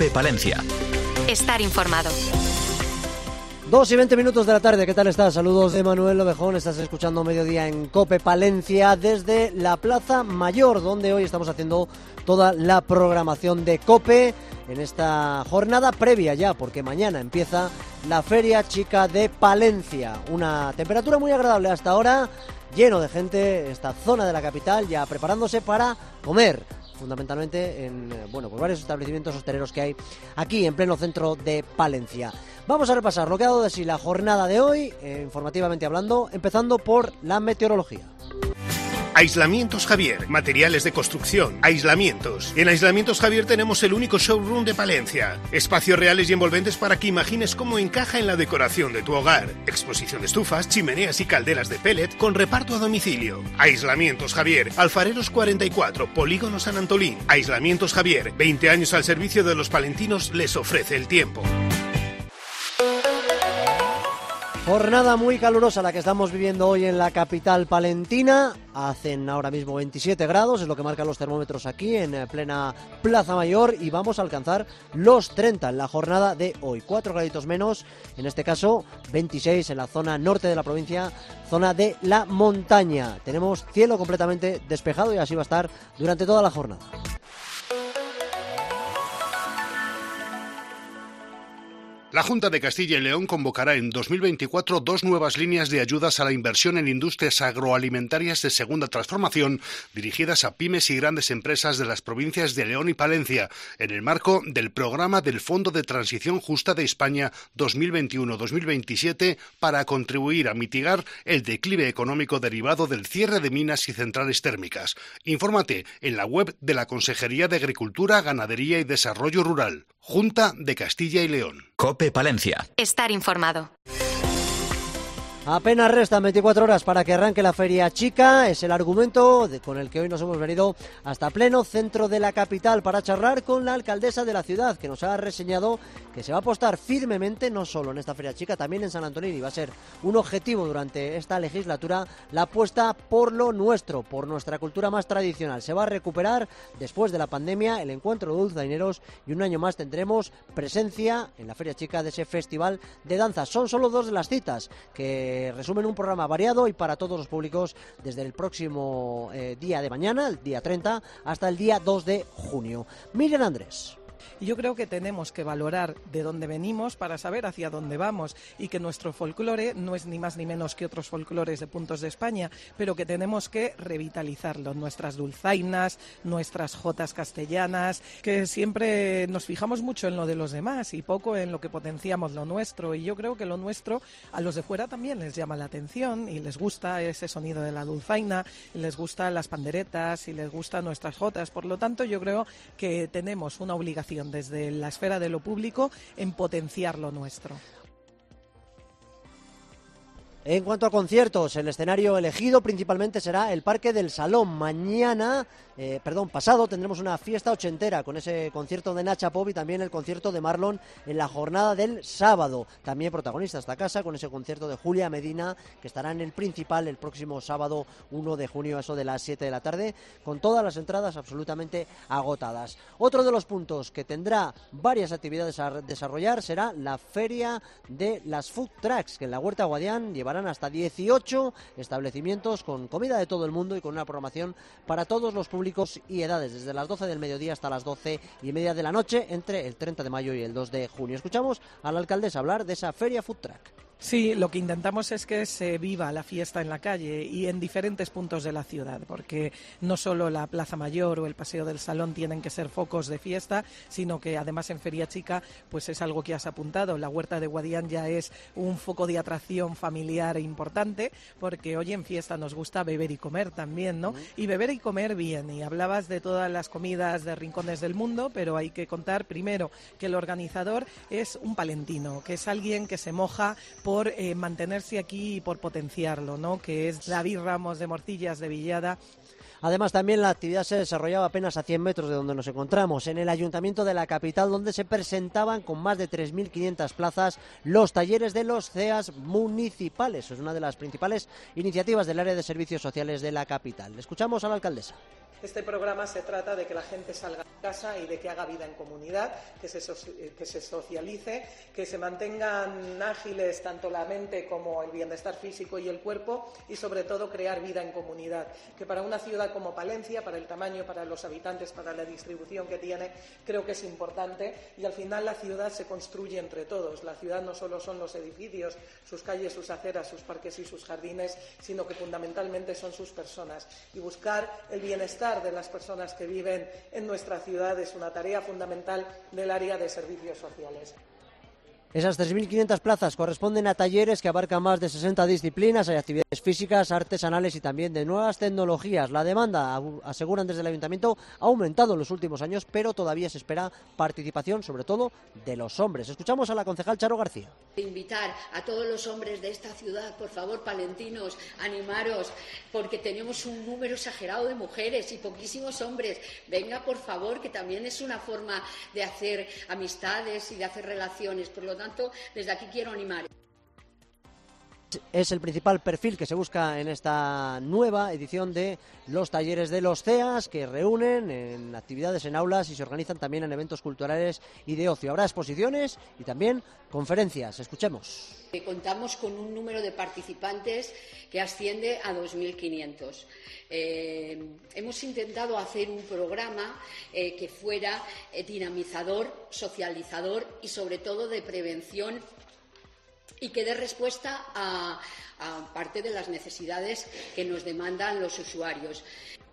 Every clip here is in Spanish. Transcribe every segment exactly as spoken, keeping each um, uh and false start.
COPE Palencia. Estar informado. Dos y veinte minutos de la tarde, ¿qué tal estás? Saludos de Manuel Ovejón, estás escuchando Mediodía en COPE Palencia desde la Plaza Mayor, donde hoy estamos haciendo toda la programación de COPE en esta jornada previa ya, porque mañana empieza la Feria Chica de Palencia. Una temperatura muy agradable hasta ahora, lleno de gente, esta zona de la capital ya preparándose para comer, fundamentalmente en bueno, pues varios establecimientos hosteleros que hay aquí en pleno centro de Palencia. Vamos a repasar lo que ha dado de sí la jornada de hoy, eh, informativamente hablando, empezando por la meteorología. Aislamientos Javier, materiales de construcción, aislamientos. En Aislamientos Javier tenemos el único showroom de Palencia. Espacios reales y envolventes para que imagines cómo encaja en la decoración de tu hogar. Exposición de estufas, chimeneas y calderas de pellet con reparto a domicilio. Aislamientos Javier, Alfareros cuarenta y cuatro, Polígono San Antolín. Aislamientos Javier, veinte años al servicio de los palentinos, les ofrece el tiempo. Jornada muy calurosa la que estamos viviendo hoy en la capital palentina. Hacen ahora mismo veintisiete grados, es lo que marcan los termómetros aquí en plena Plaza Mayor, y vamos a alcanzar los treinta en la jornada de hoy. cuatro graditos menos, en este caso veintiséis en la zona norte de la provincia, zona de la montaña. Tenemos cielo completamente despejado y así va a estar durante toda la jornada. La Junta de Castilla y León convocará en dos mil veinticuatro dos nuevas líneas de ayudas a la inversión en industrias agroalimentarias de segunda transformación dirigidas a pymes y grandes empresas de las provincias de León y Palencia, en el marco del programa del Fondo de Transición Justa de España dos mil veintiuno a dos mil veintisiete para contribuir a mitigar el declive económico derivado del cierre de minas y centrales térmicas. Infórmate en la web de la Consejería de Agricultura, Ganadería y Desarrollo Rural. Junta de Castilla y León. COPE Palencia. Estar informado. Apenas restan veinticuatro horas para que arranque la Feria Chica, es el argumento de, con el que hoy nos hemos venido hasta pleno centro de la capital para charlar con la alcaldesa de la ciudad, que nos ha reseñado que se va a apostar firmemente no solo en esta Feria Chica, también en San Antolín, y va a ser un objetivo durante esta legislatura la apuesta por lo nuestro, por nuestra cultura más tradicional. Se va a recuperar después de la pandemia el encuentro de dulzaineros y un año más tendremos presencia en la Feria Chica de ese festival de danza. Son solo dos de las citas que resumen un programa variado y para todos los públicos desde el próximo eh, día de mañana, el día treinta, hasta el día dos de junio. Miriam Andrés. Y yo creo que tenemos que valorar de dónde venimos para saber hacia dónde vamos, y que nuestro folclore no es ni más ni menos que otros folclores de puntos de España, pero que tenemos que revitalizarlo. Nuestras dulzainas, nuestras jotas castellanas, que siempre nos fijamos mucho en lo de los demás y poco en lo que potenciamos lo nuestro, y yo creo que lo nuestro a los de fuera también les llama la atención y les gusta ese sonido de la dulzaina, y les gustan las panderetas y les gustan nuestras jotas. Por lo tanto, yo creo que tenemos una obligación desde la esfera de lo público en potenciar lo nuestro. En cuanto a conciertos, el escenario elegido principalmente será el Parque del Salón. Mañana, eh, perdón, pasado tendremos una fiesta ochentera con ese concierto de Nacha Pop y también el concierto de Marlon en la jornada del sábado. También protagonista esta casa con ese concierto de Julia Medina, que estará en el Principal el próximo sábado uno de junio, a eso de las siete de la tarde, con todas las entradas absolutamente agotadas. Otro de los puntos que tendrá varias actividades a desarrollar será la Feria de las Food Trucks, que en la Huerta Guadián llevará hasta dieciocho establecimientos con comida de todo el mundo y con una programación para todos los públicos y edades, desde las doce del mediodía hasta las doce y media de la noche, entre el treinta de mayo y el dos de junio. Escuchamos a la alcaldesa hablar de esa Feria Food Truck. Sí, lo que intentamos es que se viva la fiesta en la calle y en diferentes puntos de la ciudad, porque no solo la Plaza Mayor o el Paseo del Salón tienen que ser focos de fiesta, sino que además en Feria Chica pues es algo que has apuntado. La Huerta de Guadián ya es un foco de atracción familiar importante, porque hoy en fiesta nos gusta beber y comer también, ¿no? Y beber y comer bien. Y hablabas de todas las comidas de rincones del mundo, pero hay que contar primero que el organizador es un palentino, que es alguien que se moja por por eh, mantenerse aquí y por potenciarlo, ¿no? Que es David Ramos de Morcillas de Villada. Además, también la actividad se desarrollaba apenas a cien metros de donde nos encontramos, en el Ayuntamiento de la capital, donde se presentaban con más de tres mil quinientas plazas los talleres de los C E As municipales. Es una de las principales iniciativas del área de servicios sociales de la capital. Escuchamos a la alcaldesa. Este programa se trata de que la gente salga de casa y de que haga vida en comunidad, que se, so que se socialice, que se mantengan ágiles tanto la mente como el bienestar físico y el cuerpo, y sobre todo crear vida en comunidad, que para una ciudad como Palencia, para el tamaño, para los habitantes, para la distribución que tiene, creo que es importante, y al final la ciudad se construye entre todos. La ciudad no solo son los edificios, sus calles, sus aceras, sus parques y sus jardines, sino que fundamentalmente son sus personas, y buscar el bienestar de las personas que viven en nuestra ciudad es una tarea fundamental del área de servicios sociales. Esas tres mil quinientas plazas corresponden a talleres que abarcan más de sesenta disciplinas. Hay actividades físicas, artesanales y también de nuevas tecnologías. La demanda, aseguran desde el Ayuntamiento, ha aumentado en los últimos años, pero todavía se espera participación, sobre todo de los hombres. Escuchamos a la concejal Charo García. Invitar a todos los hombres de esta ciudad, por favor, palentinos, animaros, porque tenemos un número exagerado de mujeres y poquísimos hombres. Venga, por favor, que también es una forma de hacer amistades y de hacer relaciones. Por lo tanto, desde aquí quiero animar. Es el principal perfil que se busca en esta nueva edición de los talleres de los C E A S, que reúnen en actividades en aulas y se organizan también en eventos culturales y de ocio. Habrá exposiciones y también conferencias. Escuchemos. Contamos con un número de participantes que asciende a dos mil quinientos. Eh, hemos intentado hacer un programa eh, que fuera eh, dinamizador, socializador y sobre todo de prevención, y que dé respuesta a, a parte de las necesidades que nos demandan los usuarios.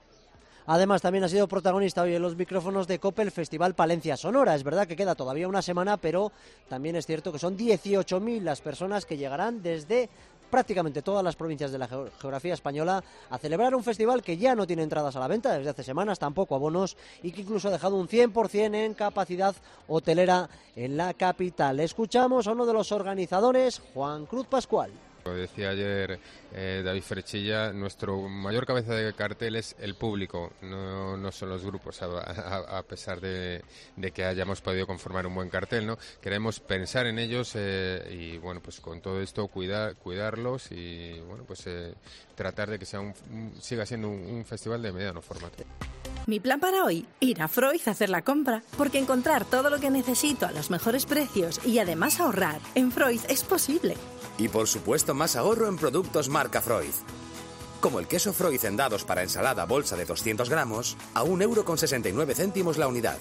Además, también ha sido protagonista hoy en los micrófonos de COPE el Festival Palencia Sonora. Es verdad que queda todavía una semana, pero también es cierto que son dieciocho mil las personas que llegarán desde prácticamente todas las provincias de la geografía española a celebrar un festival que ya no tiene entradas a la venta desde hace semanas, tampoco abonos, y que incluso ha dejado un cien por cien en capacidad hotelera en la capital. Escuchamos a uno de los organizadores, Juan Cruz Pascual. Lo decía ayer eh, David Frechilla, nuestro mayor cabeza de cartel es el público, no, no son los grupos, a, a, a pesar de, de que hayamos podido conformar un buen cartel, ¿no? Queremos pensar en ellos eh, y bueno, pues con todo esto cuidar, cuidarlos y bueno, pues eh, tratar de que sea un, un, siga siendo un, un festival de mediano formato. Mi plan para hoy, ir a Freud a hacer la compra, porque encontrar todo lo que necesito a los mejores precios y además ahorrar en Freud es posible. Y por supuesto más ahorro en productos marca Freud. Como el queso Freud en dados para ensalada bolsa de doscientos gramos a un euro con sesenta y nueve céntimos la unidad.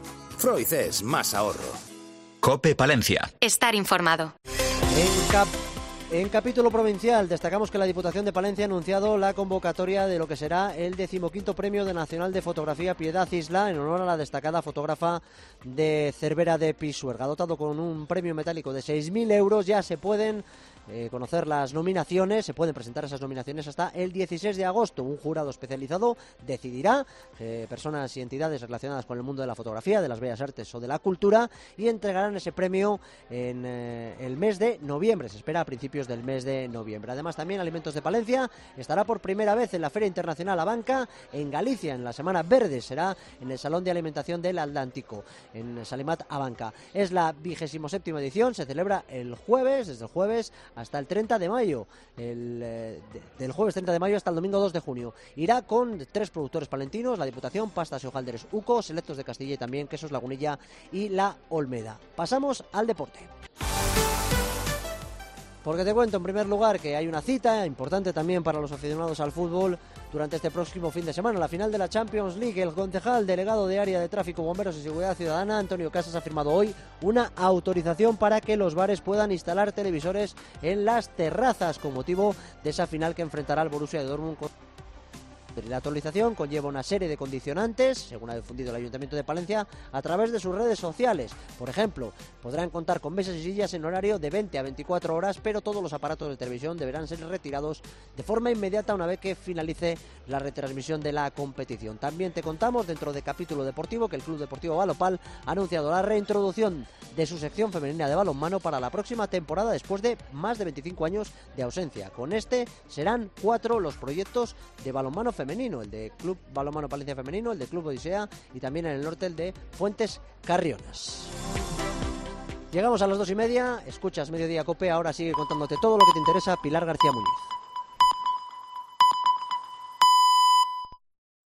Freud es más ahorro. COPE Palencia. Estar informado. En, cap en capítulo provincial destacamos que la Diputación de Palencia ha anunciado la convocatoria de lo que será el decimoquinto Premio de Nacional de Fotografía Piedad Isla en honor a la destacada fotógrafa de Cervera de Pisuerga. Dotado con un premio metálico de seis mil euros, ya se pueden Eh, conocer las nominaciones, se pueden presentar esas nominaciones hasta el dieciséis de agosto. Un jurado especializado decidirá eh, personas y entidades relacionadas con el mundo de la fotografía, de las bellas artes o de la cultura, y entregarán ese premio en eh, el mes de noviembre. Se espera a principios del mes de noviembre. Además, también Alimentos de Palencia estará por primera vez en la Feria Internacional Abanca en Galicia, en la Semana Verde. Será en el Salón de Alimentación del Atlántico, en Salimat Abanca. Es la vigésimo séptima edición, se celebra el jueves, desde el jueves hasta el treinta de mayo, el, eh, de, del jueves treinta de mayo hasta el domingo dos de junio. Irá con tres productores palentinos, la Diputación, Pastas y Hojaldres Uco, Selectos de Castilla y también Quesos Lagunilla y La Olmeda. Pasamos al deporte. Porque te cuento en primer lugar que hay una cita importante también para los aficionados al fútbol durante este próximo fin de semana, la final de la Champions League. El concejal delegado de Área de Tráfico, Bomberos y Seguridad Ciudadana, Antonio Casas, ha firmado hoy una autorización para que los bares puedan instalar televisores en las terrazas con motivo de esa final que enfrentará al Borussia de Dortmund con... La actualización conlleva una serie de condicionantes, según ha difundido el Ayuntamiento de Palencia a través de sus redes sociales. Por ejemplo, podrán contar con mesas y sillas en horario de veinte a veinticuatro horas, pero todos los aparatos de televisión deberán ser retirados de forma inmediata una vez que finalice la retransmisión de la competición. También te contamos, dentro de capítulo deportivo, que el Club Deportivo Balopal ha anunciado la reintroducción de su sección femenina de balonmano para la próxima temporada después de más de veinticinco años de ausencia. Con este serán cuatro los proyectos de balonmano femenino. femenino, el de Club Balonmano Palencia Femenino, el de Club Odisea y también en el norte el de Fuentes Carrionas. Llegamos a las dos y media, escuchas Mediodía Cope, ahora sigue contándote todo lo que te interesa Pilar García Muñiz.